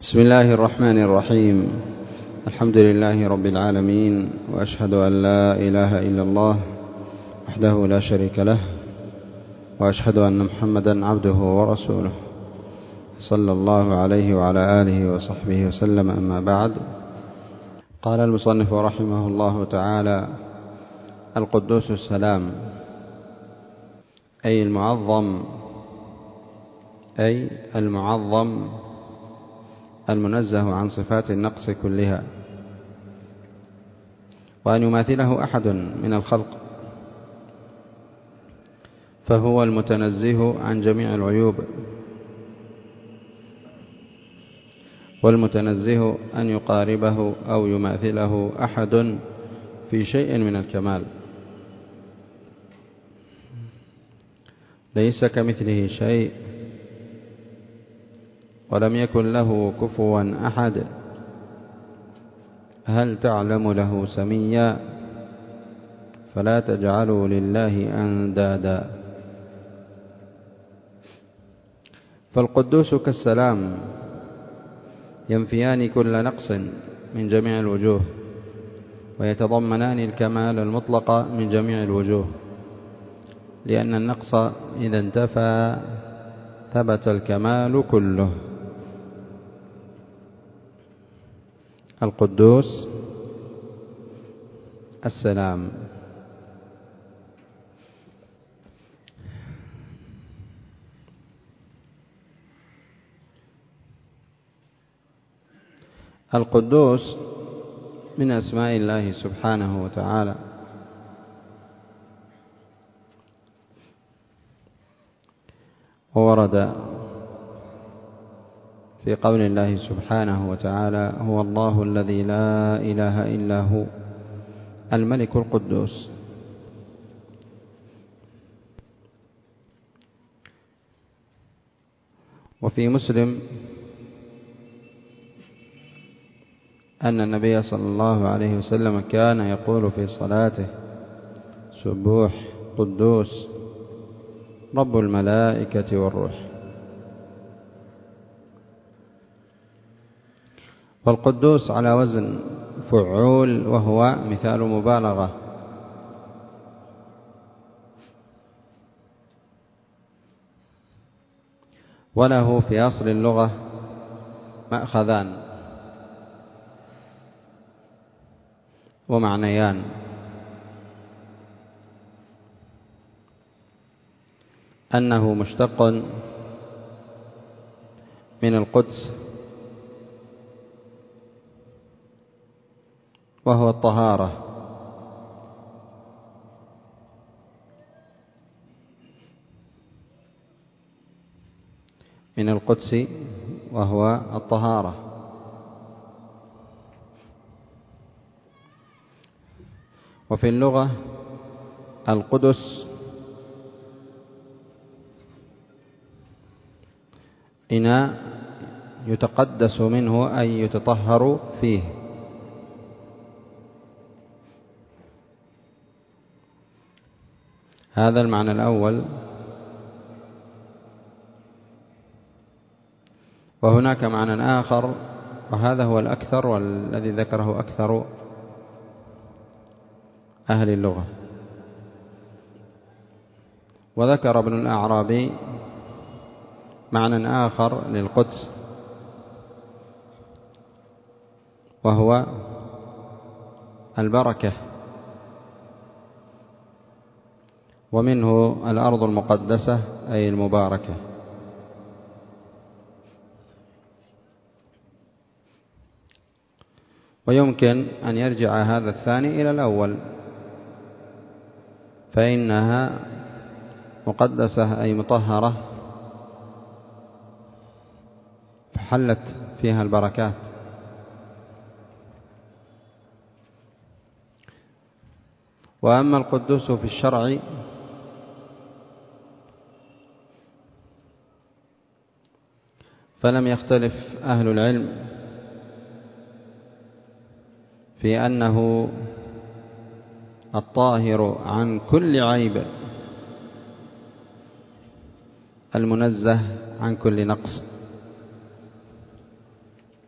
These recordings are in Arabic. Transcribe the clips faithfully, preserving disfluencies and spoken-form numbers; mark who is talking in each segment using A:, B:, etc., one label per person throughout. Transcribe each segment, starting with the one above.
A: بسم الله الرحمن الرحيم. الحمد لله رب العالمين، وأشهد أن لا إله إلا الله وحده لا شريك له، وأشهد أن محمدا عبده ورسوله صلى الله عليه وعلى آله وصحبه وسلم. أما بعد، قال المصنف رحمه الله تعالى: القدوس السلام، أي المعظم أي المعظم المنزه عن صفات النقص كلها، وأن يماثله أحد من الخلق، فهو المتنزه عن جميع العيوب، والمتنزه أن يقاربه أو يماثله أحد في شيء من الكمال. ليس كمثله شيء، ولم يكن له كفوا أحد. هل تعلم له سميا؟ فلا تجعلوا لله أندادا. فالقدوس كالسلام ينفيان كل نقص من جميع الوجوه، ويتضمنان الكمال المطلق من جميع الوجوه، لأن النقص إذا انتفى ثبت الكمال كله. القدوس السلام. القدوس من أسماء الله سبحانه وتعالى، وورد في قول الله سبحانه وتعالى: هو الله الذي لا إله إلا هو الملك القدوس. وفي مسلم أن النبي صلى الله عليه وسلم كان يقول في صلاته: سبوح قدوس رب الملائكة والروح. والقدوس على وزن فعول، وهو مثال مبالغة، وله في أصل اللغة مأخذان ومعنيان: أنه مشتق من القدس، وهو الطهارة، من القدس وهو الطهارة. وفي اللغة القدس إناء يتقدس منه، أي يتطهر فيه. هذا المعنى الأول. وهناك معنى آخر، وهذا هو الأكثر والذي ذكره أكثر أهل اللغة. وذكر ابن الأعرابي معنى آخر للقدس، وهو البركة، ومنه الأرض المقدسة أي المباركة. ويمكن أن يرجع هذا الثاني إلى الأول، فإنها مقدسة أي مطهرة، فحلت فيها البركات. وأما القدوس في الشرع فلم يختلف أهل العلم في أنه الطاهر عن كل عيب، المنزه عن كل نقص.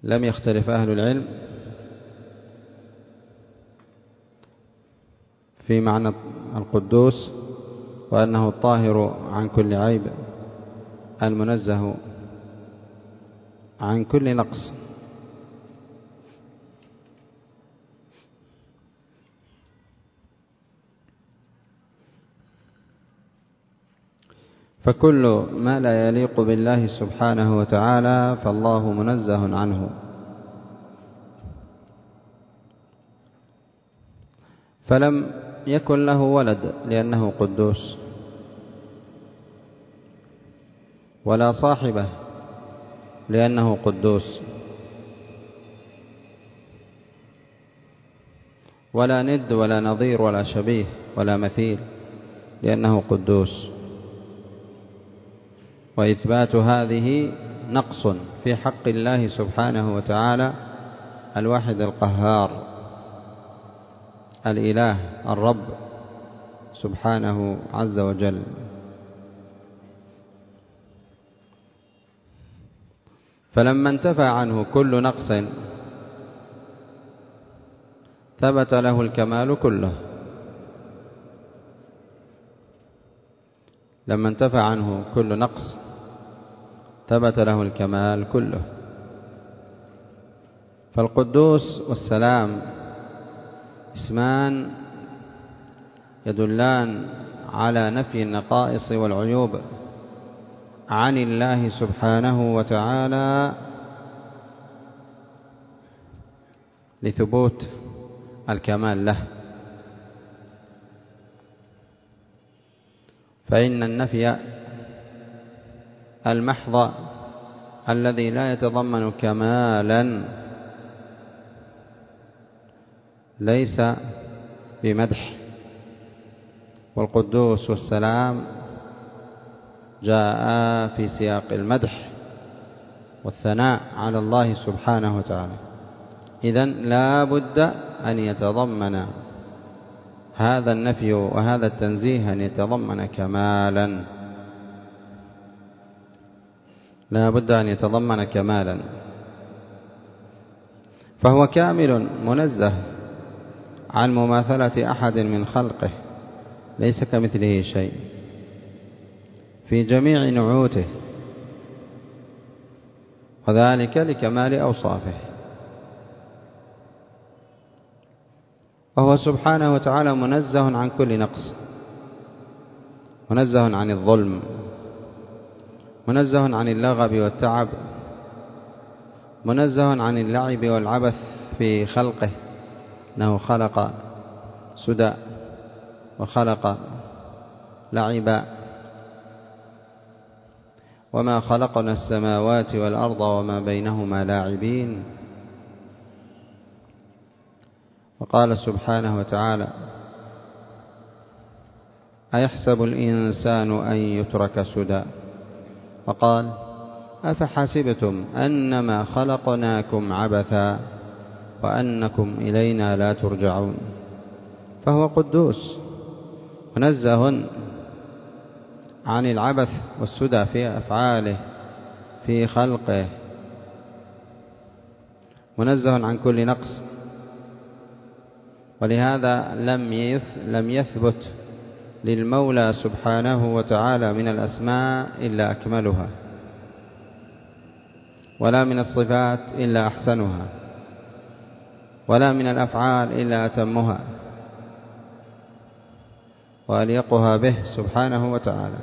A: لم يختلف أهل العلم في معنى القدوس، وأنه الطاهر عن كل عيب المنزه عن كل نقص. فكل ما لا يليق بالله سبحانه وتعالى فالله منزه عنه. فلم يكن له ولد لأنه قدوس، ولا صاحبه لأنه قدوس، ولا ند ولا نظير ولا شبيه ولا مثيل لأنه قدوس. وإثبات هذه نقص في حق الله سبحانه وتعالى الواحد القهار الإله الرب سبحانه عز وجل. فلما انتفى عنه كل نقص ثبت له الكمال كله. لما انتفى عنه كل نقص ثبت له الكمال كله. فالقدوس والسلام اسمان يدلان على نفي النقائص والعيوب عن الله سبحانه وتعالى لثبوت الكمال له. فإن النفي المحض الذي لا يتضمن كمالا ليس بمدح، والقدوس والسلام جاء في سياق المدح والثناء على الله سبحانه وتعالى. إذن لا بد أن يتضمن هذا النفي وهذا التنزيه أن يتضمن كمالا، لا بد أن يتضمن كمالا. فهو كامل منزه عن مماثلة أحد من خلقه، ليس كمثله شيء في جميع نعوته، وذلك لكمال أوصافه. وهو سبحانه وتعالى منزه عن كل نقص، منزه عن الظلم، منزه عن اللغب والتعب، منزه عن اللعب والعبث في خلقه، إنه خلق سدى وخلق لعبا، وما خلقنا السماوات والأرض وما بينهما لاعبين. وقال سبحانه وتعالى: أيحسب الإنسان أن يترك سدى؟ وقال: أفحسبتم أنما خلقناكم عبثا وأنكم إلينا لا ترجعون. فهو قدوس منزه عن العبث والسدى في أفعاله في خلقه، منزه عن كل نقص. ولهذا لم لم يثبت للمولى سبحانه وتعالى من الأسماء إلا أكملها، ولا من الصفات إلا أحسنها، ولا من الأفعال إلا أتمها وأليقها به سبحانه وتعالى.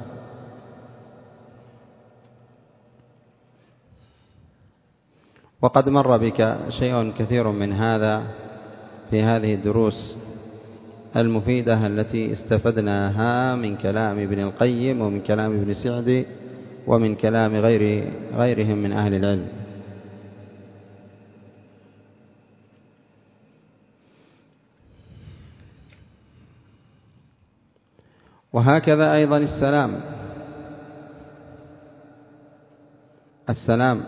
A: وقد مر بك شيء كثير من هذا في هذه الدروس المفيدة التي استفدناها من كلام ابن القيم ومن كلام ابن سعدي ومن كلام غير غيرهم من أهل العلم. وهكذا أيضا السلام السلام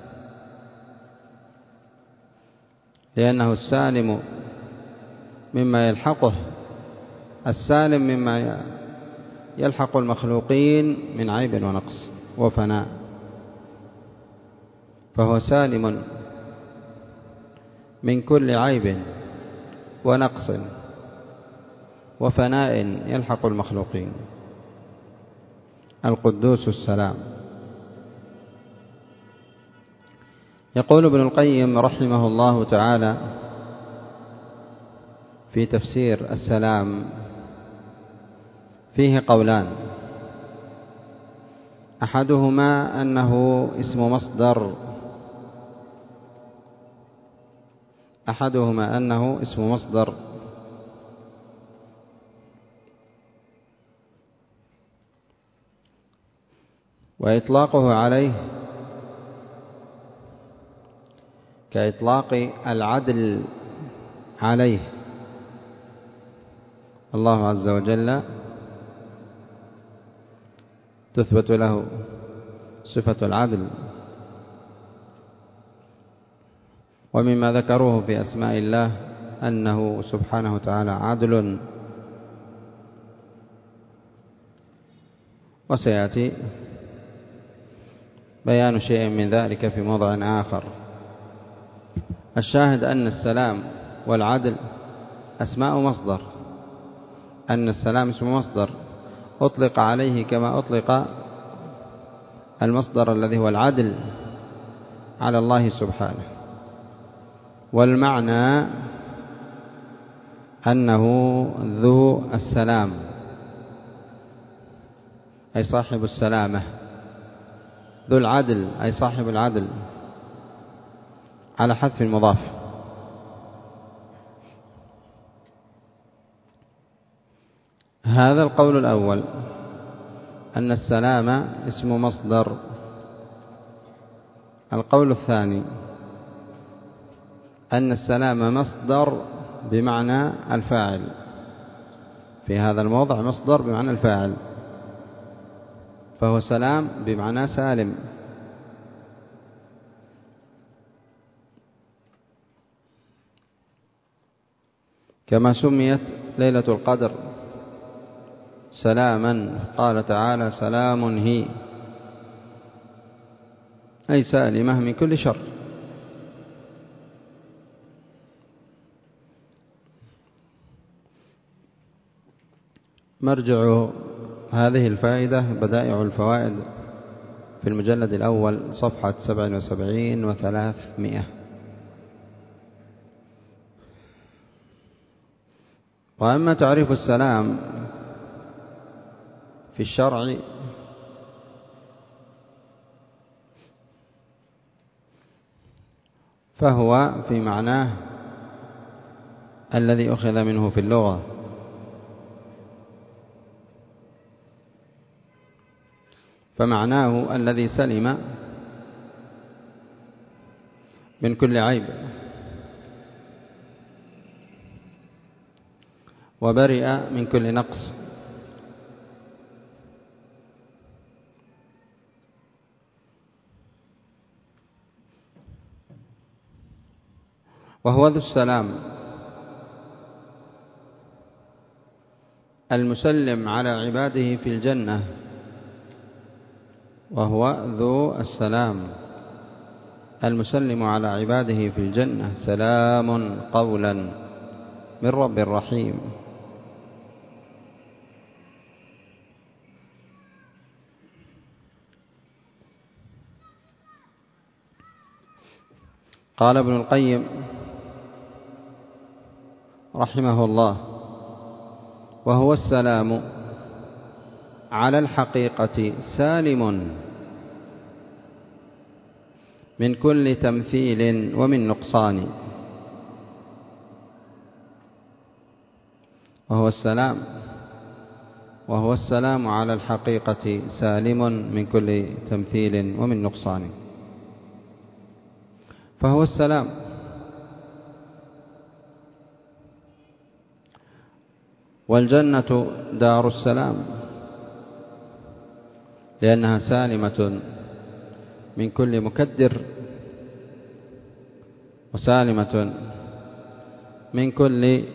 A: لأنه السالم مما يلحقه، السالم مما يلحق المخلوقين من عيب ونقص وفناء، فهو سالم من كل عيب ونقص وفناء يلحق المخلوقين. القدوس السلام. يقول ابن القيم رحمه الله تعالى في تفسير السلام: فيه قولان، أحدهما أنه اسم مصدر أحدهما أنه اسم مصدر وإطلاقه عليه كإطلاق العدل عليه. الله عز وجل تثبت له صفة العدل، ومما ذكروه في أسماء الله أنه سبحانه وتعالى عدل، وسيأتي بيان شيء من ذلك في موضع آخر. الشاهد أن السلام والعدل أسماء مصدر، أن السلام اسم مصدر أطلق عليه كما أطلق المصدر الذي هو العدل على الله سبحانه، والمعنى أنه ذو السلام أي صاحب السلامة، ذو العدل أي صاحب العدل، على حذف المضاف. هذا القول الأول، أن السلام اسم مصدر. القول الثاني أن السلام مصدر بمعنى الفاعل، في هذا الموضع مصدر بمعنى الفاعل، فهو سلام بمعنى سالم. كما سميت ليلة القدر سلاما، قال تعالى: سلام هي، أي سالمة من كل شر. مرجع هذه الفائدة بدائع الفوائد في المجلد الأول صفحة سبع وسبعين وثلاثمائة. وأما تعريف السلام في الشرع فهو في معناه الذي أخذ منه في اللغة، فمعناه الذي سلم من كل عيب وبرئ من كل نقص، وهو ذو السلام المسلم على عباده في الجنة، وهو ذو السلام المسلم على عباده في الجنة، سلام قولا من رب رحيم. قال ابن القيم رحمه الله: وهو السلام على الحقيقة سالم من كل تمثيل ومن نقصان. وهو السلام وهو السلام على الحقيقة سالم من كل تمثيل ومن نقصان، فهو السلام. والجنة دار السلام، لأنها سالمة من كل مكدر، وسالمة من كل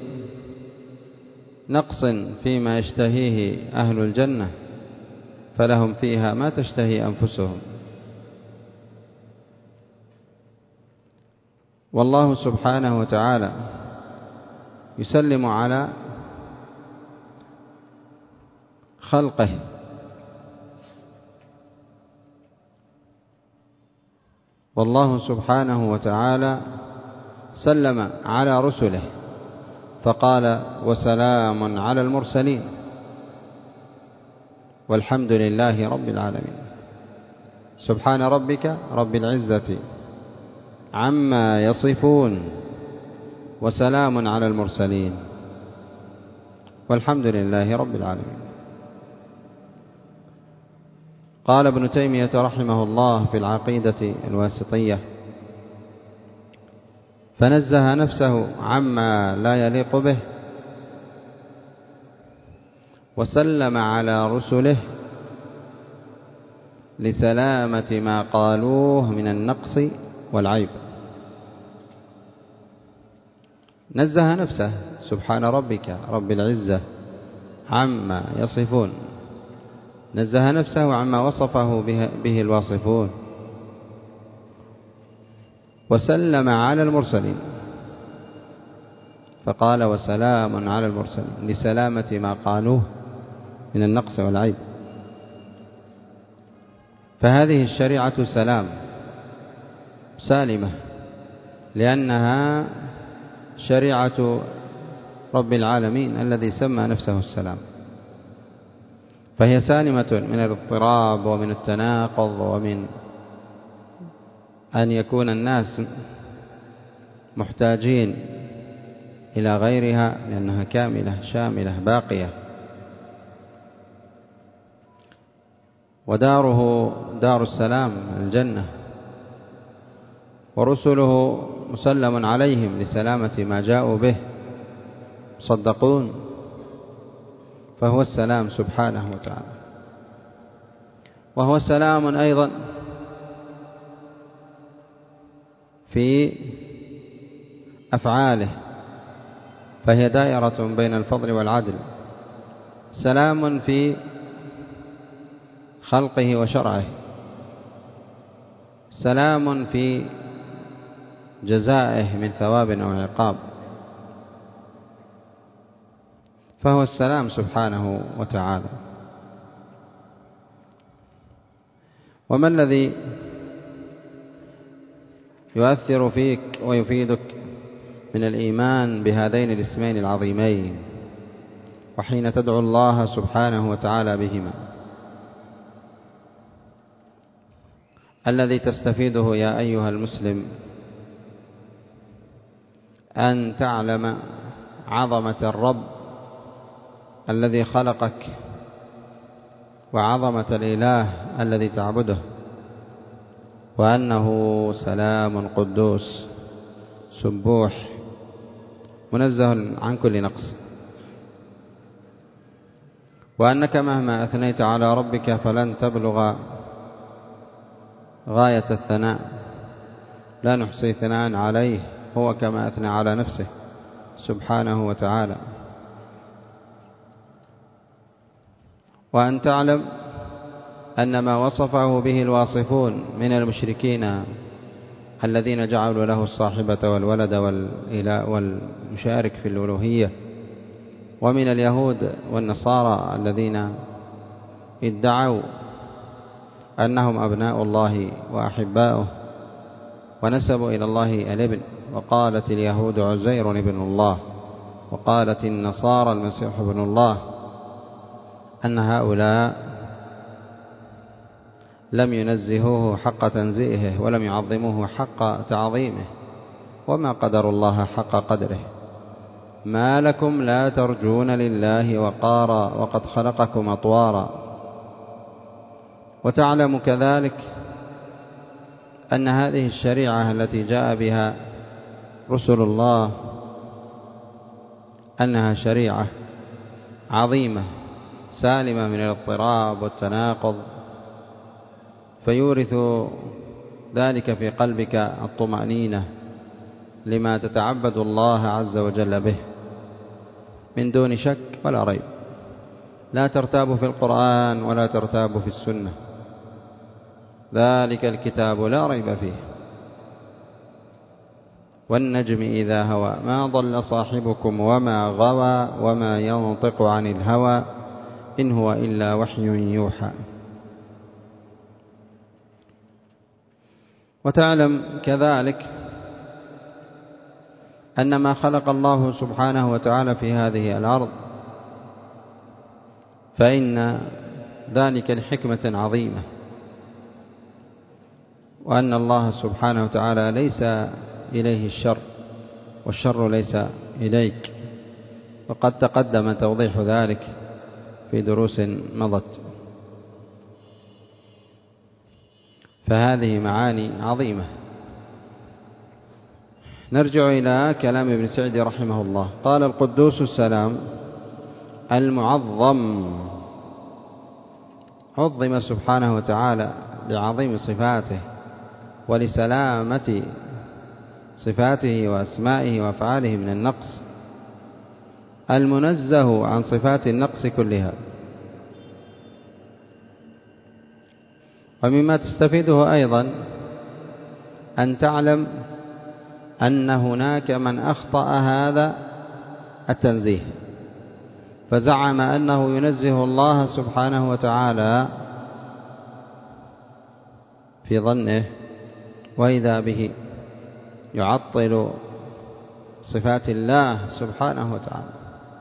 A: نقص فيما يشتهيه أهل الجنة، فلهم فيها ما تشتهي أنفسهم. والله سبحانه وتعالى يسلم على خلقه والله سبحانه وتعالى سلم على رسله فقال وسلام على المرسلين والحمد لله رب العالمين. سبحان ربك رب العزة عما يصفون وسلام على المرسلين والحمد لله رب العالمين. قال ابن تيمية رحمه الله في العقيدة الواسطية فنزه نفسه عما لا يليق به وسلم على رسله لسلامة ما قالوه من النقص والعيب. نزه نفسه سبحان ربك رب العزة عما يصفون، نزه نفسه عما وصفه به الواصفون، وسلم على المرسلين فقال وسلام على المرسلين لسلامة ما قالوه من النقص والعيب. فهذه الشريعة سلام سالمة لأنها شريعة رب العالمين الذي سمى نفسه السلام، فهي سالمة من الاضطراب ومن التناقض ومن أن يكون الناس محتاجين إلى غيرها، لأنها كاملة شاملة باقية. وداره دار السلام الجنة، ورسله مسلم عليهم لسلامة ما جاءوا به صدقون، فهو السلام سبحانه وتعالى. وهو سلام أيضا في أفعاله، فهي دائرة بين الفضل والعدل، سلام في خلقه وشرعه، سلام في جزائه من ثواب أو عقاب، فهو السلام سبحانه وتعالى. وما الذي يؤثر فيك ويفيدك من الإيمان بهذين الاسمين العظيمين وحين تدعو الله سبحانه وتعالى بهما؟ الذي تستفيده يا أيها المسلم أن تعلم عظمة الرب الذي خلقك وعظمة الإله الذي تعبده، وأنه سلام قدوس سبوح منزه عن كل نقص، وأنك مهما أثنيت على ربك فلن تبلغ غاية الثناء، لا نحصي ثناء عليه، هو كما أثنى على نفسه سبحانه وتعالى. وأن تعلم أن ما وصفه به الواصفون من المشركين الذين جعلوا له الصاحبة والولد والمشارك في الألوهية، ومن اليهود والنصارى الذين ادعوا أنهم أبناء الله وأحباؤه ونسبوا إلى الله الابن، وقالت اليهود عزير ابن الله وقالت النصارى المسيح ابن الله، أن هؤلاء لم ينزهوه حق تنزيهه ولم يعظموه حق تعظيمه، وما قدر الله حق قدره. ما لكم لا ترجون لله وقارا وقد خلقكم أطوارا. وتعلم كذلك أن هذه الشريعة التي جاء بها رسل الله أنها شريعة عظيمة سالمة من الاضطراب والتناقض، فيورث ذلك في قلبك الطمأنينة لما تتعبد الله عز وجل به من دون شك ولا ريب. لا ترتاب في القرآن ولا ترتاب في السنة، ذلك الكتاب لا ريب فيه. والنجم إذا هوى ما ضل صاحبكم وما غوى وما ينطق عن الهوى إن هو إلا وحي يوحى. وتعلم كذلك أن ما خلق الله سبحانه وتعالى في هذه الأرض فإن ذلك لحكمة عظيمة، وأن الله سبحانه وتعالى ليس إليه الشر والشر ليس إليك، وقد تقدم توضيح ذلك في دروس مضت. فهذه معاني عظيمة. نرجع إلى كلام ابن سعدي رحمه الله. قال: القدوس السلام المعظم عظم سبحانه وتعالى لعظيم صفاته ولسلامة صفاته وأسمائه وأفعاله من النقص، المنزه عن صفات النقص كلها. ومما تستفيده أيضا أن تعلم أن هناك من أخطأ هذا التنزيه فزعم أنه ينزه الله سبحانه وتعالى في ظنه، وإذا به يعطل صفات الله سبحانه وتعالى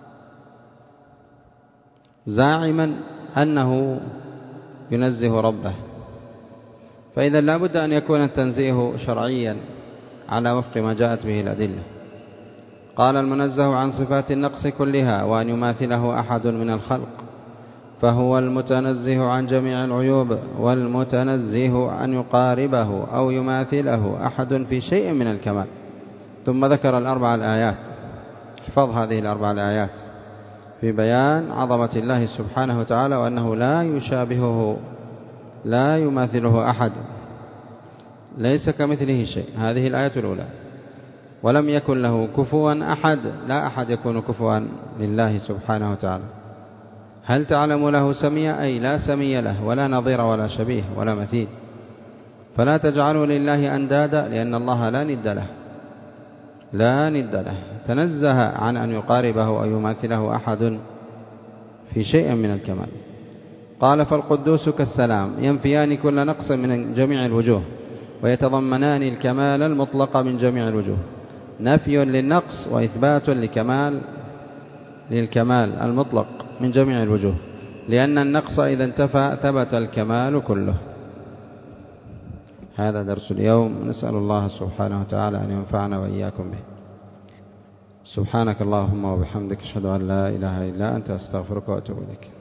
A: زاعما أنه ينزه ربه. فإذا لا بد أن يكون التنزيه شرعيا على وفق ما جاءت به الأدلة. قال: المنزه عن صفات النقص كلها وأن يماثله أحد من الخلق، فهو المتنزه عن جميع العيوب، والمتنزه أن يقاربه أو يماثله أحد في شيء من الكمال. ثم ذكر الأربع الآيات. احفظ هذه الأربع الآيات في بيان عظمة الله سبحانه وتعالى، وأنه لا يشابهه لا يماثله أحد، ليس كمثله شيء. هذه الآية الأولى. ولم يكن له كفوا أحد، لا أحد يكون كفوا لله سبحانه وتعالى. هل تعلم له سميا؟ أي لا سمي له ولا نظير ولا شبيه ولا مثيل. فلا تجعلوا لله أندادا، لأن الله لا ند له لا ند له تنزه عن أن يقاربه أو يماثله أحد في شيء من الكمال. قال: فالقدوس كالسلام ينفيان كل نقص من جميع الوجوه، ويتضمنان الكمال المطلق من جميع الوجوه. نفي للنقص وإثبات لكمال للكمال المطلق من جميع الوجوه، لأن النقص إذا انتفى ثبت الكمال كله. هذا درس اليوم، نسأل الله سبحانه وتعالى أن ينفعنا وإياكم به. سبحانك اللهم وبحمدك، أشهد أن لا إله إلا أنت، أستغفرك وأتوب إليك.